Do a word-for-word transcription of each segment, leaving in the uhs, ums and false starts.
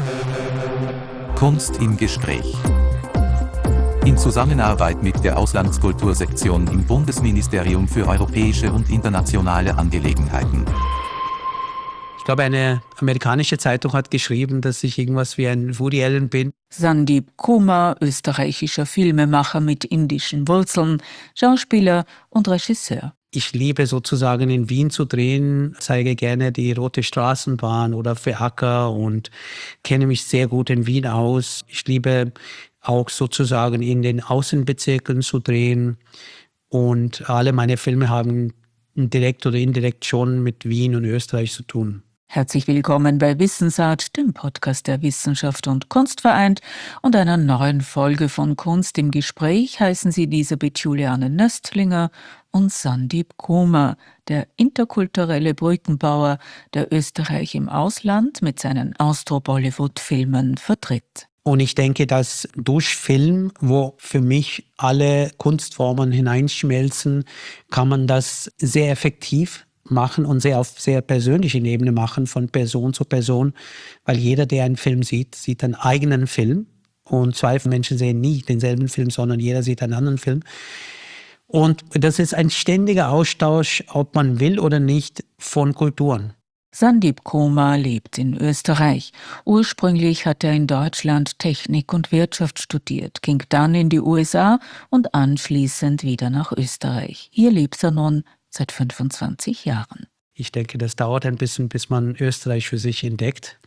Kunst im Gespräch. In Zusammenarbeit mit der Auslandskultursektion im Bundesministerium für europäische und internationale Angelegenheiten. Ich glaube, eine amerikanische Zeitung hat geschrieben, dass ich irgendwas wie ein Woody Allen bin. Sandeep Kumar, österreichischer Filmemacher mit indischen Wurzeln, Schauspieler und Regisseur. Ich liebe sozusagen in Wien zu drehen, zeige gerne die Rote Straßenbahn oder Veacker und kenne mich sehr gut in Wien aus. Ich liebe auch sozusagen in den Außenbezirken zu drehen und alle meine Filme haben direkt oder indirekt schon mit Wien und Österreich zu tun. Herzlich willkommen bei Wissensart, dem Podcast der Wissenschaft und Kunst vereint und einer neuen Folge von Kunst im Gespräch heißen Sie Elisabeth Juliane Nöstlinger und Sandeep Kumar, der interkulturelle Brückenbauer, der Österreich im Ausland mit seinen Austro-Bollywood-Filmen vertritt. Und ich denke, dass durch Film, wo für mich alle Kunstformen hineinschmelzen, kann man das sehr effektiv machen und sehr auf sehr persönlichen Ebene machen, von Person zu Person, weil jeder, der einen Film sieht, sieht einen eigenen Film und zwei Menschen sehen nie denselben Film, sondern jeder sieht einen anderen Film. Und das ist ein ständiger Austausch, ob man will oder nicht, von Kulturen. Sandeep Kumar lebt in Österreich. Ursprünglich hat er in Deutschland Technik und Wirtschaft studiert, ging dann in die U S A und anschließend wieder nach Österreich. Hier lebt er nun seit fünfundzwanzig Jahren. Ich denke, das dauert ein bisschen, bis man Österreich für sich entdeckt.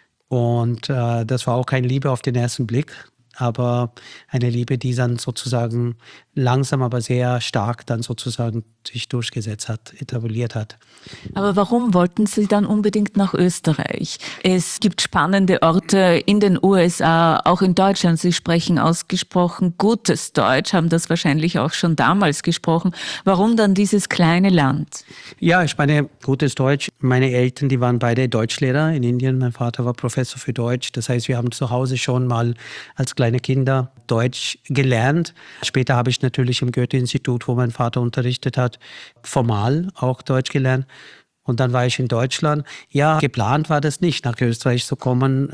Und äh, das war auch keine Liebe auf den ersten Blick, aber eine Liebe, die dann sozusagen langsam, aber sehr stark dann sozusagen sich durchgesetzt hat, etabliert hat. Aber warum wollten Sie dann unbedingt nach Österreich? Es gibt spannende Orte in den U S A, auch in Deutschland. Sie sprechen ausgesprochen gutes Deutsch, haben das wahrscheinlich auch schon damals gesprochen. Warum dann dieses kleine Land? Ja, ich meine, gutes Deutsch. Meine Eltern, die waren beide Deutschlehrer in Indien. Mein Vater war Professor für Deutsch. Das heißt, wir haben zu Hause schon mal als kleine Kinder Deutsch gelernt. Später habe ich natürlich im Goethe-Institut, wo mein Vater unterrichtet hat, formal auch Deutsch gelernt. Und dann war ich in Deutschland. Ja, geplant war das nicht, nach Österreich zu kommen.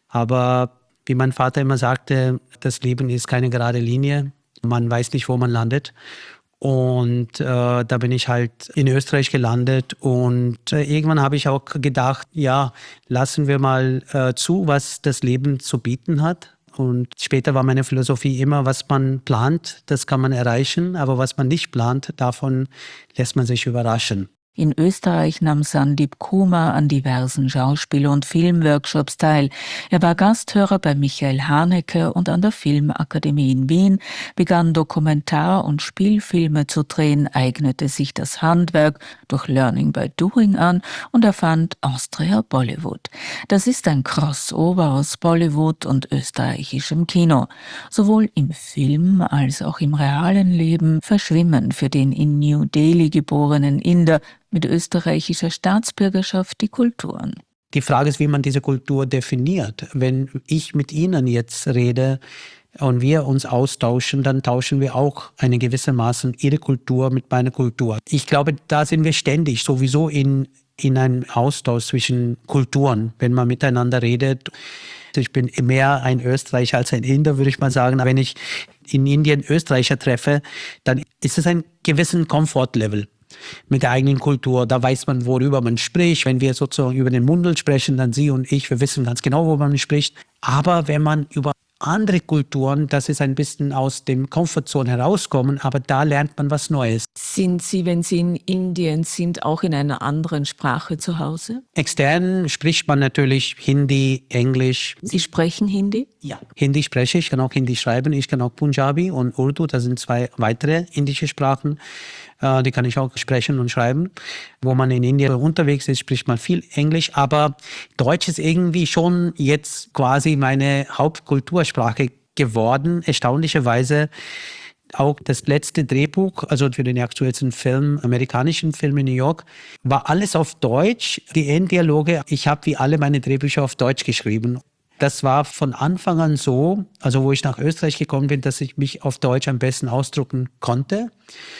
Aber wie mein Vater immer sagte, das Leben ist keine gerade Linie. Man weiß nicht, wo man landet. Und äh, da bin ich halt in Österreich gelandet. Und äh, irgendwann habe ich auch gedacht, ja, lassen wir mal äh, zu, was das Leben zu bieten hat. Und später war meine Philosophie immer, was man plant, das kann man erreichen, aber was man nicht plant, davon lässt man sich überraschen. In Österreich nahm Sandeep Kumar an diversen Schauspiel- und Filmworkshops teil. Er war Gasthörer bei Michael Haneke und an der Filmakademie in Wien, begann Dokumentar- und Spielfilme zu drehen, eignete sich das Handwerk durch Learning by Doing an und erfand Austria Bollywood. Das ist ein Crossover aus Bollywood und österreichischem Kino. Sowohl im Film als auch im realen Leben verschwimmen für den in New Delhi geborenen Inder mit österreichischer Staatsbürgerschaft die Kulturen. Die Frage ist, wie man diese Kultur definiert. Wenn ich mit Ihnen jetzt rede und wir uns austauschen, dann tauschen wir auch eine gewissermaßen Ihre Kultur mit meiner Kultur. Ich glaube, da sind wir ständig sowieso in, in einem Austausch zwischen Kulturen, wenn man miteinander redet. Ich bin mehr ein Österreicher als ein Inder, würde ich mal sagen. Wenn ich in Indien Österreicher treffe, dann ist es ein gewissen Komfortlevel mit der eigenen Kultur. Da weiß man, worüber man spricht. Wenn wir sozusagen über den Mundel sprechen, dann Sie und ich, wir wissen ganz genau, worüber man spricht. Aber wenn man über andere Kulturen, das ist ein bisschen aus dem Komfortzone herauskommen, aber da lernt man was Neues. Sind Sie, wenn Sie in Indien sind, auch in einer anderen Sprache zu Hause? Extern spricht man natürlich Hindi, Englisch. Sie sprechen Hindi? Ja, Hindi spreche ich, ich kann auch Hindi schreiben. Ich kann auch Punjabi und Urdu, das sind zwei weitere indische Sprachen. Die kann ich auch sprechen und schreiben. Wo man in Indien unterwegs ist, spricht man viel Englisch. Aber Deutsch ist irgendwie schon jetzt quasi meine Hauptkultursprache geworden. Erstaunlicherweise auch das letzte Drehbuch, also für den aktuellen Film, amerikanischen Film in New York, war alles auf Deutsch. Die Enddialoge, ich habe wie alle meine Drehbücher auf Deutsch geschrieben. Das war von Anfang an so, also wo ich nach Österreich gekommen bin, dass ich mich auf Deutsch am besten ausdrücken konnte.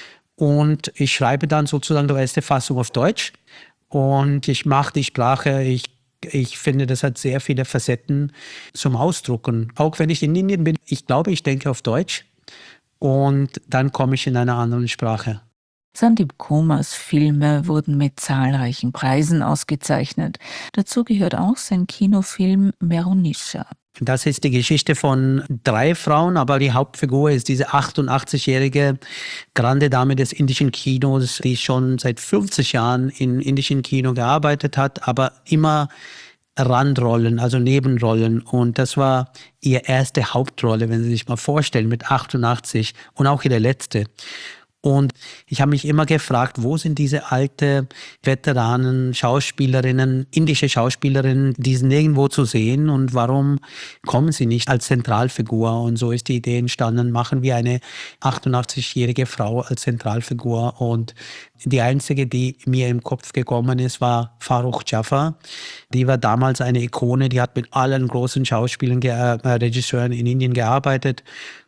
Und ich schreibe dann sozusagen die erste Fassung auf Deutsch und ich mache die Sprache, ich Ich finde, das hat sehr viele Facetten zum Ausdrucken. Auch wenn ich in Indien bin, ich glaube, ich denke auf Deutsch und dann komme ich in einer anderen Sprache. Sandeep Kumars Filme wurden mit zahlreichen Preisen ausgezeichnet. Dazu gehört auch sein Kinofilm Meronisha. Das ist die Geschichte von drei Frauen, aber die Hauptfigur ist diese achtundachtzig-jährige Grande Dame des indischen Kinos, die schon seit fünfzig Jahren im indischen Kino gearbeitet hat, aber immer Randrollen, also Nebenrollen. Und das war ihre erste Hauptrolle, wenn Sie sich mal vorstellen, mit achtundachtzig und auch ihre letzte. Und ich habe mich immer gefragt, wo sind diese alte Veteranen, Schauspielerinnen, indische Schauspielerinnen, die sind nirgendwo zu sehen und warum kommen sie nicht als Zentralfigur? Und so ist die Idee entstanden, machen wir eine achtundachtzig-jährige Frau als Zentralfigur. Und die einzige, die mir im Kopf gekommen ist, war Farrokh Jaffer. Die war damals eine Ikone, die hat mit allen großen Schauspielern, äh, Regisseuren in Indien gearbeitet.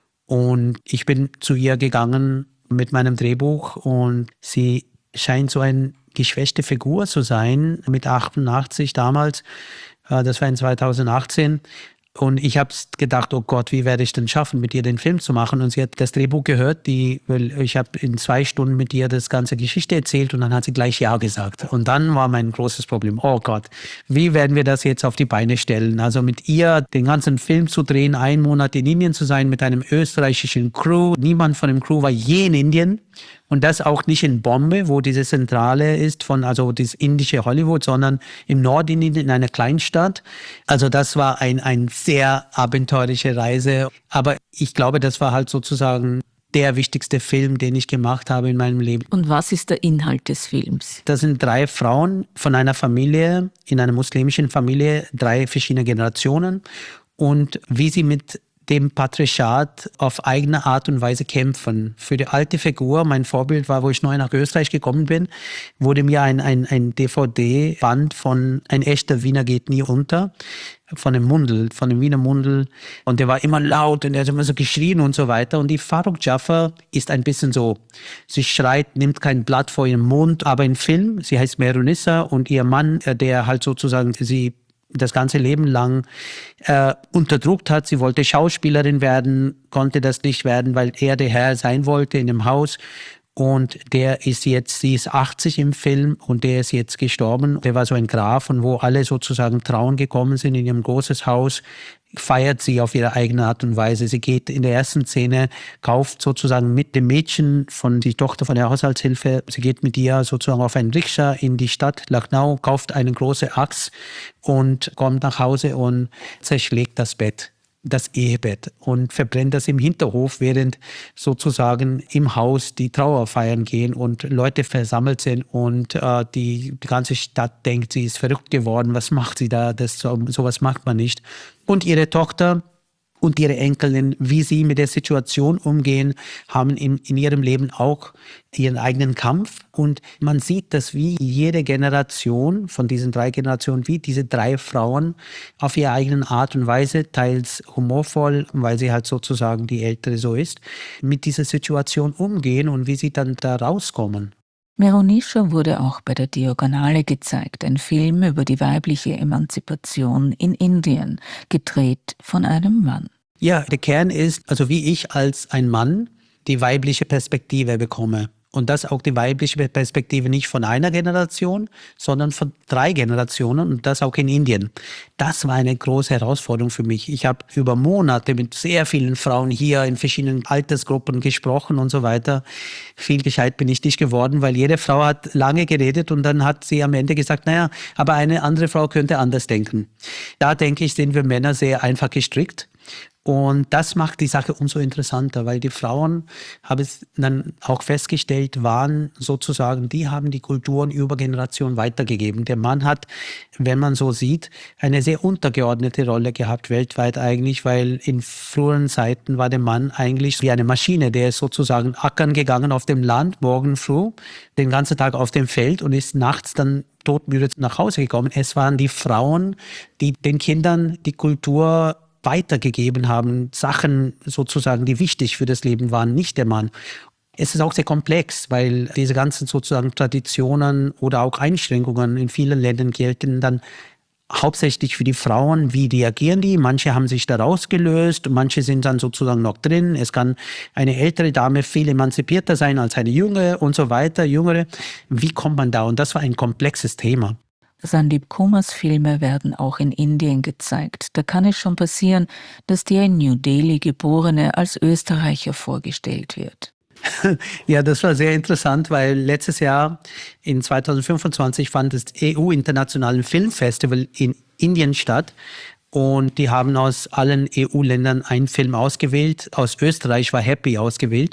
Und ich bin zu ihr gegangen mit meinem Drehbuch und sie scheint so eine geschwächte Figur zu sein, mit achtundachtzig damals, das war in zweitausendachtzehn. Und ich habe gedacht, oh Gott, wie werde ich denn schaffen, mit ihr den Film zu machen? Und sie hat das Drehbuch gehört, die, ich habe in zwei Stunden mit ihr das ganze Geschichte erzählt und dann hat sie gleich Ja gesagt. Und dann war mein großes Problem, oh Gott, wie werden wir das jetzt auf die Beine stellen? Also mit ihr den ganzen Film zu drehen, einen Monat in Indien zu sein mit einem österreichischen Crew. Niemand von dem Crew war je in Indien. Und das auch nicht in Bombay, wo diese Zentrale ist von, also das indische Hollywood, sondern im Nordindien in einer Kleinstadt. Also das war ein, ein sehr abenteuerliche Reise. Aber ich glaube, das war halt sozusagen der wichtigste Film, den ich gemacht habe in meinem Leben. Und was ist der Inhalt des Films? Das sind drei Frauen von einer Familie, in einer muslimischen Familie, drei verschiedene Generationen. Und wie sie mit dem Patriarchat auf eigene Art und Weise kämpfen. Für die alte Figur, mein Vorbild war, wo ich neu nach Österreich gekommen bin, wurde mir ein, ein, ein D V D-Band von Ein echter Wiener geht nie unter, von dem Mundl, von dem Wiener Mundl. Und der war immer laut und er hat immer so geschrien und so weiter. Und die Farrokh Jaffer ist ein bisschen so, sie schreit, nimmt kein Blatt vor ihrem Mund, aber im Film, sie heißt Meronisha und ihr Mann, der halt sozusagen sie das ganze Leben lang äh, unterdrückt hat. Sie wollte Schauspielerin werden, konnte das nicht werden, weil er der Herr sein wollte in dem Haus. Und der ist jetzt, sie ist achtzig im Film und der ist jetzt gestorben. Der war so ein Graf und wo alle sozusagen trauen gekommen sind in ihrem großes Haus, feiert sie auf ihre eigene Art und Weise. Sie geht in der ersten Szene, kauft sozusagen mit dem Mädchen von die Tochter von der Haushaltshilfe, sie geht mit ihr sozusagen auf einen Rikscha in die Stadt Lucknow, kauft eine große Axt und kommt nach Hause und zerschlägt das Bett, das Ehebett und verbrennt das im Hinterhof, während sozusagen im Haus die Trauerfeiern gehen und Leute versammelt sind und äh, die, die ganze Stadt denkt, sie ist verrückt geworden, was macht sie da, das, sowas macht man nicht. Und ihre Tochter und ihre Enkelin, wie sie mit der Situation umgehen, haben in, in ihrem Leben auch ihren eigenen Kampf. Und man sieht, dass wie jede Generation von diesen drei Generationen, wie diese drei Frauen auf ihre eigene Art und Weise, teils humorvoll, weil sie halt sozusagen die Ältere so ist, mit dieser Situation umgehen und wie sie dann da rauskommen. Meronisha wurde auch bei der Diagonale gezeigt, ein Film über die weibliche Emanzipation in Indien, gedreht von einem Mann. Ja, der Kern ist, also wie ich als ein Mann die weibliche Perspektive bekomme. Und das auch die weibliche Perspektive nicht von einer Generation, sondern von drei Generationen und das auch in Indien. Das war eine große Herausforderung für mich. Ich habe über Monate mit sehr vielen Frauen hier in verschiedenen Altersgruppen gesprochen und so weiter. Viel gescheit bin ich nicht geworden, weil jede Frau hat lange geredet und dann hat sie am Ende gesagt, naja, aber eine andere Frau könnte anders denken. Da denke ich, sind wir Männer sehr einfach gestrickt. Und das macht die Sache umso interessanter, weil die Frauen, habe ich dann auch festgestellt, waren sozusagen, die haben die Kulturen über Generationen weitergegeben. Der Mann hat, wenn man so sieht, eine sehr untergeordnete Rolle gehabt weltweit eigentlich, weil in früheren Zeiten war der Mann eigentlich wie eine Maschine, der ist sozusagen ackern gegangen auf dem Land, morgen früh, den ganzen Tag auf dem Feld und ist nachts dann todmüde nach Hause gekommen. Es waren die Frauen, die den Kindern die Kultur weitergegeben haben, Sachen sozusagen, die wichtig für das Leben waren, nicht der Mann. Es ist auch sehr komplex, weil diese ganzen sozusagen Traditionen oder auch Einschränkungen in vielen Ländern gelten dann hauptsächlich für die Frauen, wie reagieren die? Manche haben sich da rausgelöst, manche sind dann sozusagen noch drin. Es kann eine ältere Dame viel emanzipierter sein als eine jüngere und so weiter, jüngere. Wie kommt man da? Und das war ein komplexes Thema. Sandeep Kumars Filme werden auch in Indien gezeigt. Da kann es schon passieren, dass der in New Delhi Geborene als Österreicher vorgestellt wird. Ja, das war sehr interessant, weil letztes Jahr in zweitausendfünfundzwanzig fand das E U-Internationalen Filmfestival in Indien statt. Und die haben aus allen E U-Ländern einen Film ausgewählt. Aus Österreich war Happy ausgewählt.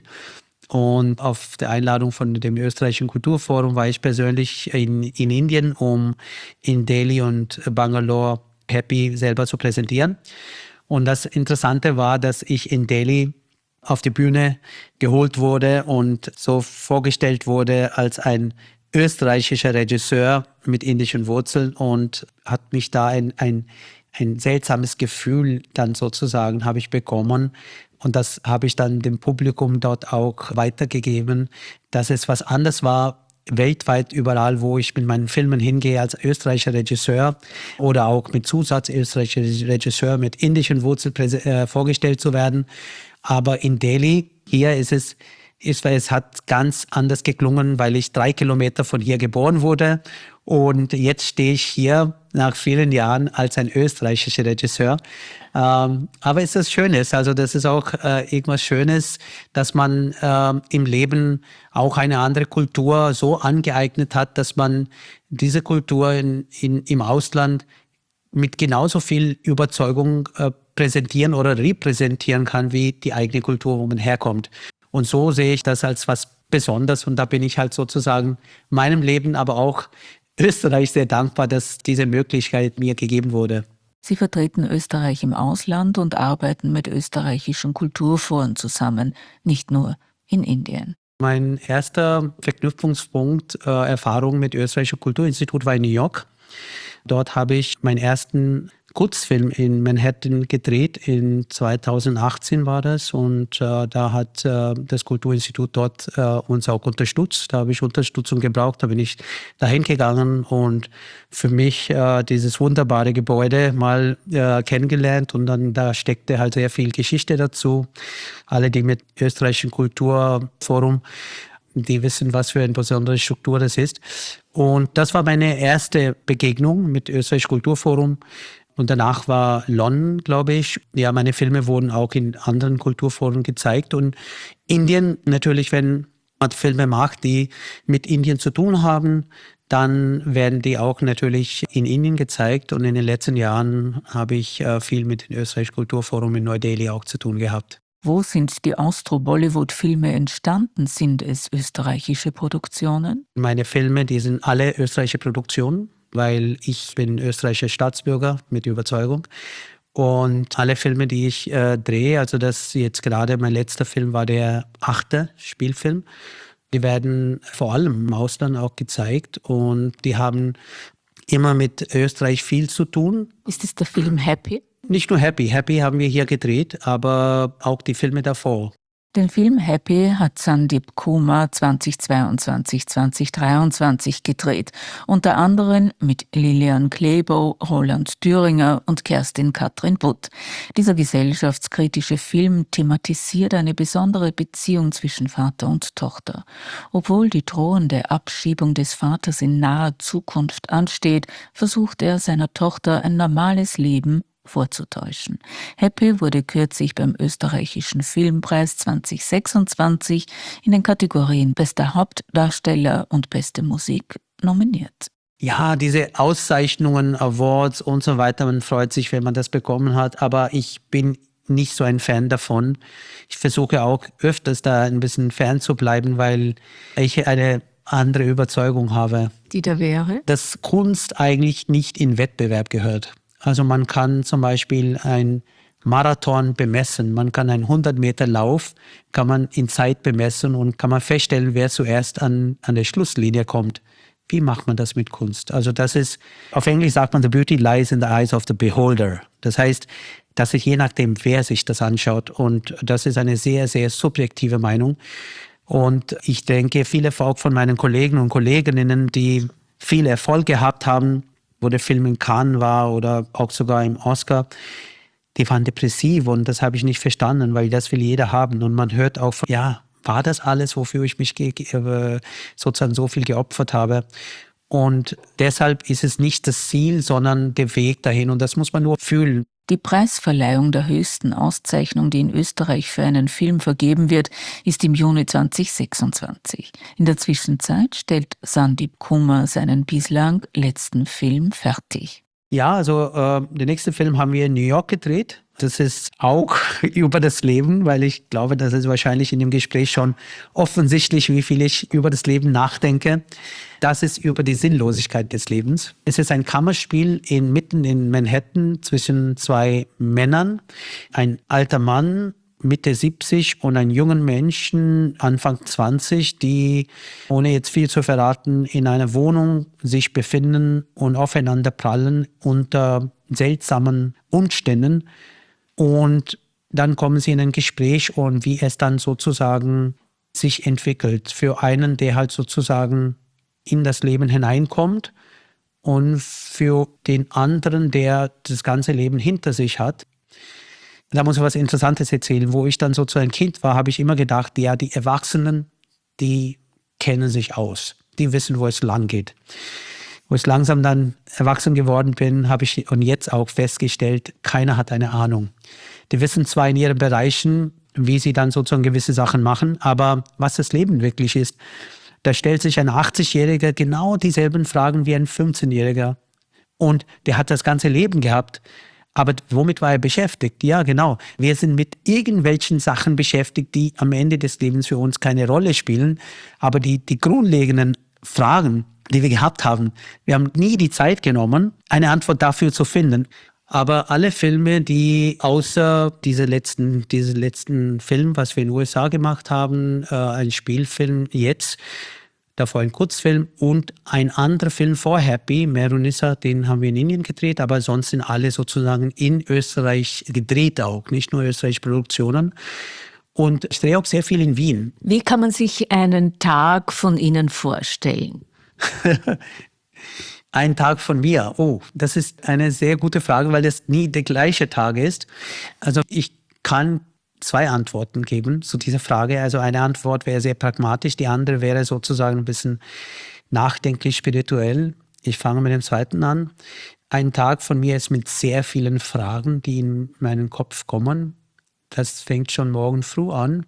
Und auf der Einladung von dem österreichischen Kulturforum war ich persönlich in, in Indien, um in Delhi und Bangalore Happy selber zu präsentieren. Und das Interessante war, dass ich in Delhi auf die Bühne geholt wurde und so vorgestellt wurde als ein österreichischer Regisseur mit indischen Wurzeln und hat mich da ein, ein, ein seltsames Gefühl dann sozusagen habe ich bekommen. Und das habe ich dann dem Publikum dort auch weitergegeben, dass es was anderes war, weltweit überall, wo ich mit meinen Filmen hingehe als österreichischer Regisseur oder auch mit Zusatz österreichischer Regisseur mit indischen Wurzeln äh, vorgestellt zu werden. Aber in Delhi, hier ist es, ist, es hat ganz anders geklungen, weil ich drei Kilometer von hier geboren wurde. Und jetzt stehe ich hier nach vielen Jahren als ein österreichischer Regisseur. Ähm, aber es ist was Schönes, also das ist auch äh, irgendwas Schönes, dass man äh, im Leben auch eine andere Kultur so angeeignet hat, dass man diese Kultur in, in, im Ausland mit genauso viel Überzeugung äh, präsentieren oder repräsentieren kann, wie die eigene Kultur, wo man herkommt. Und so sehe ich das als was Besonderes und da bin ich halt sozusagen meinem Leben, aber auch Österreich sehr dankbar, dass diese Möglichkeit mir gegeben wurde. Sie vertreten Österreich im Ausland und arbeiten mit österreichischen Kulturforen zusammen, nicht nur in Indien. Mein erster Verknüpfungspunkt, äh, Erfahrung mit österreichischem Kulturinstitut war in New York. Dort habe ich meinen ersten Kurzfilm in Manhattan gedreht. In zweitausendachtzehn war das und äh, da hat äh, das Kulturinstitut dort äh, uns auch unterstützt. Da habe ich Unterstützung gebraucht, da bin ich dahin gegangen und für mich äh, dieses wunderbare Gebäude mal äh, kennengelernt und dann da steckte halt sehr viel Geschichte dazu. Alle, die mit österreichischen Kulturforum, die wissen, was für eine besondere Struktur das ist. Und das war meine erste Begegnung mit österreichischen Kulturforum. Und danach war London, glaube ich. Ja, meine Filme wurden auch in anderen Kulturforen gezeigt. Und Indien, natürlich, wenn man Filme macht, die mit Indien zu tun haben, dann werden die auch natürlich in Indien gezeigt. Und in den letzten Jahren habe ich äh, viel mit dem österreichischen Kulturforum in Neu-Delhi auch zu tun gehabt. Wo sind die Austro-Bollywood-Filme entstanden? Sind es österreichische Produktionen? Meine Filme, die sind alle österreichische Produktionen, weil ich bin österreichischer Staatsbürger mit Überzeugung. Und alle Filme, die ich äh, drehe, also das jetzt gerade mein letzter Film war der achte Spielfilm, die werden vor allem im Ausland auch gezeigt und die haben immer mit Österreich viel zu tun. Ist es der Film Happy? Nicht nur Happy, Happy haben wir hier gedreht, aber auch die Filme davor. Den Film Happy hat Sandeep Kumar zweitausendzweiundzwanzig zweitausenddreiundzwanzig gedreht, unter anderem mit Lilian Klebo, Roland Thüringer und Kerstin Katrin Butt. Dieser gesellschaftskritische Film thematisiert eine besondere Beziehung zwischen Vater und Tochter. Obwohl die drohende Abschiebung des Vaters in naher Zukunft ansteht, versucht er seiner Tochter ein normales Leben vorzutäuschen. Happy wurde kürzlich beim österreichischen Filmpreis zweitausendsechsundzwanzig in den Kategorien Bester Hauptdarsteller und Beste Musik nominiert. Ja, diese Auszeichnungen, Awards und so weiter, man freut sich, wenn man das bekommen hat, aber ich bin nicht so ein Fan davon. Ich versuche auch öfters da ein bisschen fern zu bleiben, weil ich eine andere Überzeugung habe. Die da wäre? Dass Kunst eigentlich nicht in Wettbewerb gehört. Also man kann zum Beispiel ein Marathon bemessen, man kann einen hundert Meter Lauf, kann man in Zeit bemessen und kann man feststellen, wer zuerst an, an der Schlusslinie kommt. Wie macht man das mit Kunst? Also das ist, auf Englisch sagt man, the beauty lies in the eyes of the beholder. Das heißt, das ist je nachdem, wer sich das anschaut und das ist eine sehr, sehr subjektive Meinung. Und ich denke, viele auch von meinen Kollegen und Kolleginnen, die viel Erfolg gehabt haben, wo der Film in Cannes war oder auch sogar im Oscar, die waren depressiv und das habe ich nicht verstanden, weil das will jeder haben. Und man hört auch, ja, war das alles, wofür ich mich ge- sozusagen so viel geopfert habe? Und deshalb ist es nicht das Ziel, sondern der Weg dahin und das muss man nur fühlen. Die Preisverleihung der höchsten Auszeichnung, die in Österreich für einen Film vergeben wird, ist im Juni zweitausendsechsundzwanzig. In der Zwischenzeit stellt Sandeep Kumar seinen bislang letzten Film fertig. Ja, also äh, den nächsten Film haben wir in New York gedreht. Das ist auch über das Leben, weil ich glaube, das ist wahrscheinlich in dem Gespräch schon offensichtlich, wie viel ich über das Leben nachdenke. Das ist über die Sinnlosigkeit des Lebens. Es ist ein Kammerspiel in, mitten in Manhattan zwischen zwei Männern. Ein alter Mann, Mitte siebzig, und einen jungen Menschen, Anfang zwanzig, die, ohne jetzt viel zu verraten, in einer Wohnung sich befinden und aufeinander prallen unter seltsamen Umständen. Und dann kommen sie in ein Gespräch und wie es dann sozusagen sich entwickelt. Für einen, der halt sozusagen in das Leben hineinkommt und für den anderen, der das ganze Leben hinter sich hat. Da muss ich was Interessantes erzählen. Wo ich dann so zu ein Kind war, habe ich immer gedacht, ja, die Erwachsenen, die kennen sich aus. Die wissen, wo es lang geht. Wo ich langsam dann erwachsen geworden bin, habe ich und jetzt auch festgestellt, keiner hat eine Ahnung. Die wissen zwar in ihren Bereichen, wie sie dann sozusagen gewisse Sachen machen, aber was das Leben wirklich ist, da stellt sich ein achtzigjähriger genau dieselben Fragen wie ein fünfzehnjähriger. Und der hat das ganze Leben gehabt. Aber womit war er beschäftigt? Ja, genau. Wir sind mit irgendwelchen Sachen beschäftigt, die am Ende des Lebens für uns keine Rolle spielen. Aber die, die grundlegenden Fragen, die wir gehabt haben, wir haben nie die Zeit genommen, eine Antwort dafür zu finden. Aber alle Filme, die außer diese letzten, diese letzten Film, was wir in den U S A gemacht haben, äh, ein Spielfilm jetzt, davor ein Kurzfilm und ein anderer Film vor Happy, Merunissa, den haben wir in Indien gedreht, aber sonst sind alle sozusagen in Österreich gedreht auch, nicht nur österreichische Produktionen. Und ich drehe auch sehr viel in Wien. Wie kann man sich einen Tag von Ihnen vorstellen? Ein Tag von mir. Oh, das ist eine sehr gute Frage, weil das nie der gleiche Tag ist. Also ich kann zwei Antworten geben zu dieser Frage. Also eine Antwort wäre sehr pragmatisch, die andere wäre sozusagen ein bisschen nachdenklich, spirituell. Ich fange mit dem zweiten an. Ein Tag von mir ist mit sehr vielen Fragen, die in meinen Kopf kommen. Das fängt schon morgen früh an.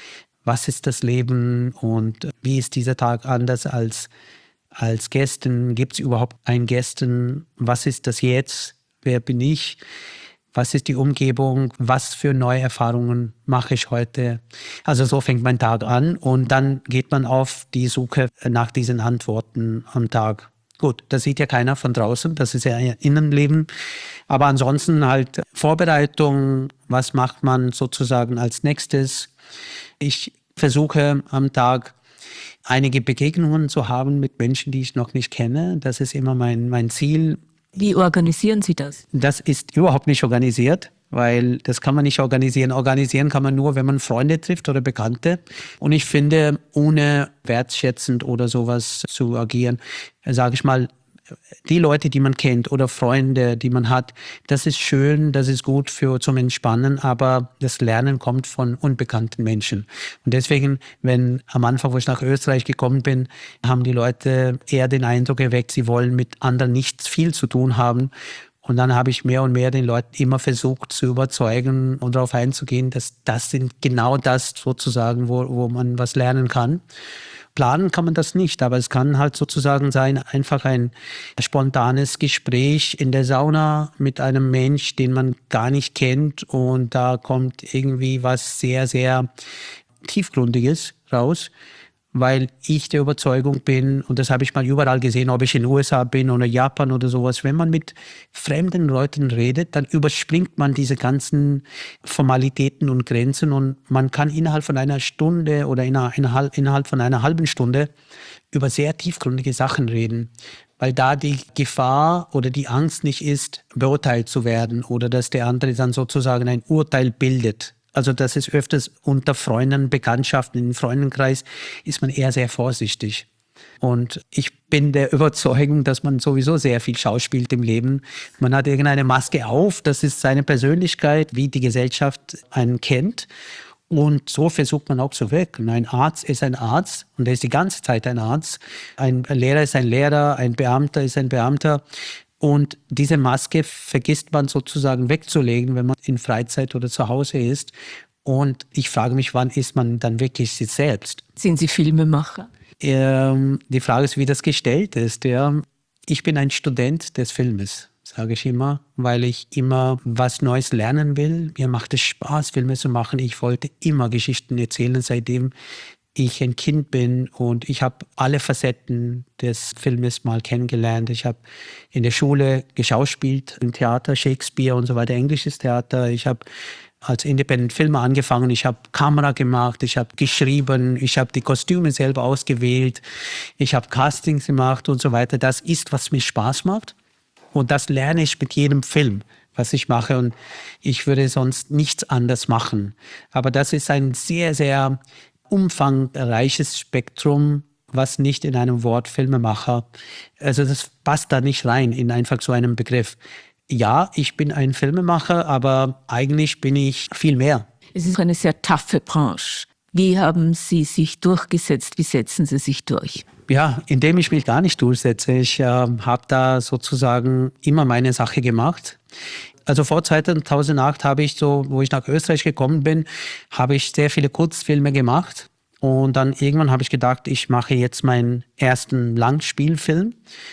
Was ist das Leben und wie ist dieser Tag anders als Als Gästen? Gibt es überhaupt einen Gästen? Was ist das jetzt? Wer bin ich? Was ist die Umgebung? Was für neue Erfahrungen mache ich heute? Also so fängt mein Tag an und dann geht man auf die Suche nach diesen Antworten am Tag. Gut, das sieht ja keiner von draußen, das ist ja ein Innenleben. Aber ansonsten halt Vorbereitung, was macht man sozusagen als nächstes? Ich versuche am Tag einige Begegnungen zu haben mit Menschen, die ich noch nicht kenne. Das ist immer mein, mein Ziel. Wie organisieren Sie das? Das ist überhaupt nicht organisiert, weil das kann man nicht organisieren. Organisieren kann man nur, wenn man Freunde trifft oder Bekannte. Und ich finde, ohne wertschätzend oder sowas zu agieren, sage ich mal, die Leute, die man kennt oder Freunde, die man hat, das ist schön, das ist gut für zum Entspannen, aber das Lernen kommt von unbekannten Menschen. Und deswegen, wenn am Anfang, wo ich nach Österreich gekommen bin, haben die Leute eher den Eindruck erweckt, sie wollen mit anderen nichts viel zu tun haben. Und dann habe ich mehr und mehr den Leuten immer versucht zu überzeugen und darauf einzugehen, dass das sind genau das sozusagen, wo, wo man was lernen kann. Planen kann man das nicht, aber es kann halt sozusagen sein, einfach ein spontanes Gespräch in der Sauna mit einem Mensch, den man gar nicht kennt und da kommt irgendwie was sehr, sehr Tiefgründiges raus, weil ich der Überzeugung bin, und das habe ich mal überall gesehen, ob ich in den U S A bin oder Japan oder sowas, wenn man mit fremden Leuten redet, dann überspringt man diese ganzen Formalitäten und Grenzen und man kann innerhalb von einer Stunde oder innerhalb von einer halben Stunde über sehr tiefgründige Sachen reden, weil da die Gefahr oder die Angst nicht ist, beurteilt zu werden oder dass der andere dann sozusagen ein Urteil bildet. Also das ist öfters unter Freunden, Bekanntschaften, im Freundenkreis ist man eher sehr vorsichtig. Und ich bin der Überzeugung, dass man sowieso sehr viel schauspielt im Leben. Man hat irgendeine Maske auf, das ist seine Persönlichkeit, wie die Gesellschaft einen kennt. Und so versucht man auch zu wirken. Ein Arzt ist ein Arzt und er ist die ganze Zeit ein Arzt. Ein Lehrer ist ein Lehrer, ein Beamter ist ein Beamter. Und diese Maske vergisst man sozusagen wegzulegen, wenn man in Freizeit oder zu Hause ist. Und ich frage mich, wann ist man dann wirklich sich selbst? Sind Sie Filmemacher? Ähm, die Frage ist, wie das gestellt ist. Ja. Ich bin ein Student des Filmes, sage ich immer, weil ich immer was Neues lernen will. Mir macht es Spaß, Filme zu machen. Ich wollte immer Geschichten erzählen, seitdem ich ein Kind bin. Und ich habe alle Facetten des Filmes mal kennengelernt. Ich habe in der Schule geschauspielt, im Theater, Shakespeare und so weiter, englisches Theater. Ich habe als Independent-Filmer angefangen. Ich habe Kamera gemacht, ich habe geschrieben, ich habe die Kostüme selber ausgewählt, ich habe Castings gemacht und so weiter. Das ist, was mir Spaß macht. Und das lerne ich mit jedem Film, was ich mache. Und ich würde sonst nichts anders machen. Aber das ist ein sehr, sehr umfangreiches Spektrum, was nicht in einem Wort Filmemacher, also das passt da nicht rein in einfach so einem Begriff. Ja, ich bin ein Filmemacher, aber eigentlich bin ich viel mehr. Es ist eine sehr taffe Branche. Wie haben Sie sich durchgesetzt? Wie setzen Sie sich durch? Ja, indem ich mich gar nicht durchsetze. Ich äh, habe da sozusagen immer meine Sache gemacht. Also vor zweitausendacht habe ich so, wo ich nach Österreich gekommen bin, habe ich sehr viele Kurzfilme gemacht. Und dann irgendwann habe ich gedacht, ich mache jetzt meinen ersten Langspielfilm.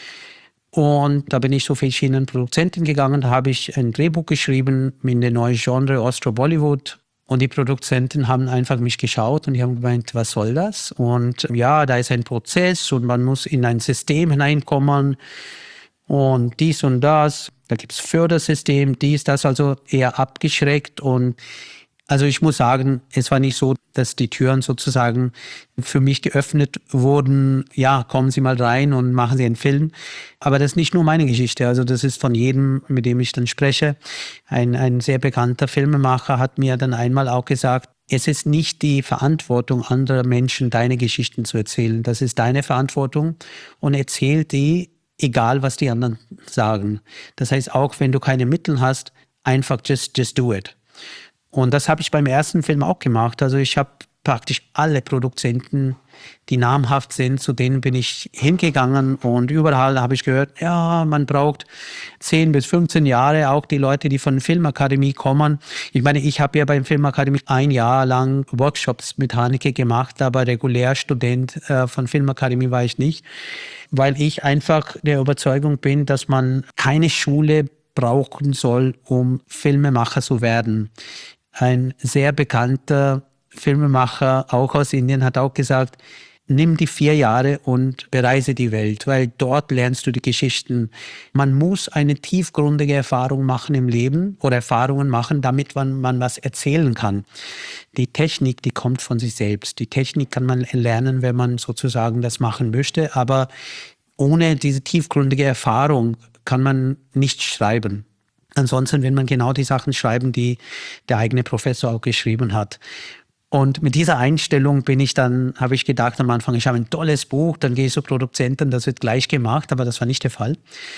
Und da bin ich zu verschiedenen Produzenten gegangen, da habe ich ein Drehbuch geschrieben mit dem neuen Genre Austro-Bollywood. Und die Produzenten haben einfach mich geschaut und die haben gemeint, was soll das? Und ja, da ist ein Prozess und man muss in ein System hineinkommen und dies und das. Da gibt es Fördersystem, dies, das, also eher abgeschreckt. Und also ich muss sagen, es war nicht so, dass die Türen sozusagen für mich geöffnet wurden. Ja, kommen Sie mal rein und machen Sie einen Film. Aber das ist nicht nur meine Geschichte. Also das ist von jedem, mit dem ich dann spreche. Ein, ein sehr bekannter Filmemacher hat mir dann einmal auch gesagt, es ist nicht die Verantwortung anderer Menschen, deine Geschichten zu erzählen. Das ist deine Verantwortung und erzähl die, egal was die anderen sagen. Das heißt, auch wenn du keine Mittel hast, einfach just, just do it. Und das habe ich beim ersten Film auch gemacht. Also ich habe praktisch alle Produzenten, die namhaft sind, zu denen bin ich hingegangen und überall habe ich gehört, ja, man braucht zehn bis fünfzehn Jahre, auch die Leute, die von der Filmakademie kommen. Ich meine, ich habe ja beim Filmakademie ein Jahr lang Workshops mit Haneke gemacht, aber regulär Student äh, von Filmakademie war ich nicht, weil ich einfach der Überzeugung bin, dass man keine Schule brauchen soll, um Filmemacher zu werden. Ein sehr bekannter Filmemacher, auch aus Indien, hat auch gesagt, nimm die vier Jahre und bereise die Welt, weil dort lernst du die Geschichten. Man muss eine tiefgründige Erfahrung machen im Leben oder Erfahrungen machen, damit man, man was erzählen kann. Die Technik, die kommt von sich selbst. Die Technik kann man lernen, wenn man sozusagen das machen möchte, aber ohne diese tiefgründige Erfahrung kann man nicht schreiben. Ansonsten will man genau die Sachen schreiben, die der eigene Professor auch geschrieben hat. Und mit dieser Einstellung bin ich dann, habe ich gedacht am Anfang, ich habe ein tolles Buch, dann gehe ich zu Produzenten, das wird gleich gemacht, aber das war nicht der Fall.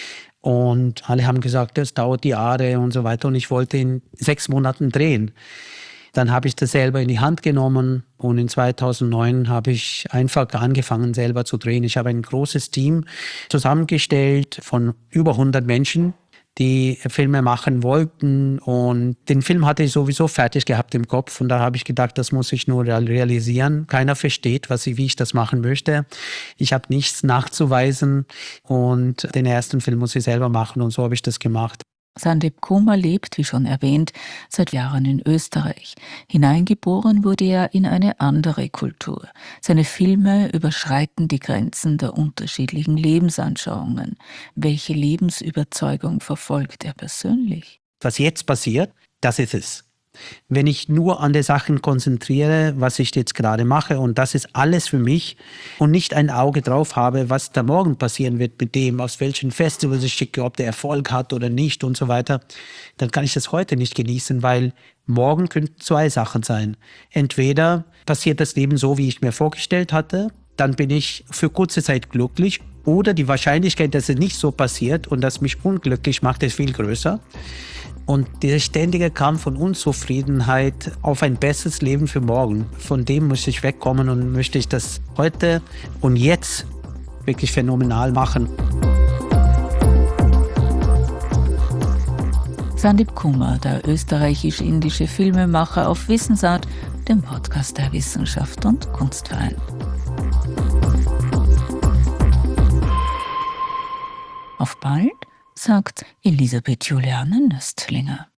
Und alle haben gesagt, das dauert Jahre und so weiter und ich wollte in sechs Monaten drehen. Dann habe ich das selber in die Hand genommen und in zweitausendneun habe ich einfach angefangen, selber zu drehen. Ich habe ein großes Team zusammengestellt von über hundert Menschen, die Filme machen wollten und den Film hatte ich sowieso fertig gehabt im Kopf und da habe ich gedacht, das muss ich nur realisieren. Keiner versteht, was ich, wie ich das machen möchte. Ich habe nichts nachzuweisen und den ersten Film muss ich selber machen und so habe ich das gemacht. Sandeep Kumar lebt, wie schon erwähnt, seit Jahren in Österreich. Hineingeboren wurde er in eine andere Kultur. Seine Filme überschreiten die Grenzen der unterschiedlichen Lebensanschauungen. Welche Lebensüberzeugung verfolgt er persönlich? Was jetzt passiert, das ist es. Wenn ich nur an die Sachen konzentriere, was ich jetzt gerade mache und das ist alles für mich und nicht ein Auge drauf habe, was da morgen passieren wird mit dem, aus welchen Festivals ich schicke, ob der Erfolg hat oder nicht und so weiter, dann kann ich das heute nicht genießen, weil morgen könnten zwei Sachen sein. Entweder passiert das Leben so, wie ich mir vorgestellt hatte dann bin ich für kurze Zeit glücklich. Oder die Wahrscheinlichkeit, dass es nicht so passiert und das mich unglücklich macht, ist viel größer. Und dieser ständige Kampf und Unzufriedenheit auf ein besseres Leben für morgen, von dem muss ich wegkommen und möchte ich das heute und jetzt wirklich phänomenal machen. Sandeep Kumar, der österreichisch-indische Filmemacher, auf Wissensart, dem Podcast der Wissenschaft und Kunstverein. Auf bald, sagt Elisabeth Juliane Nöstlinger.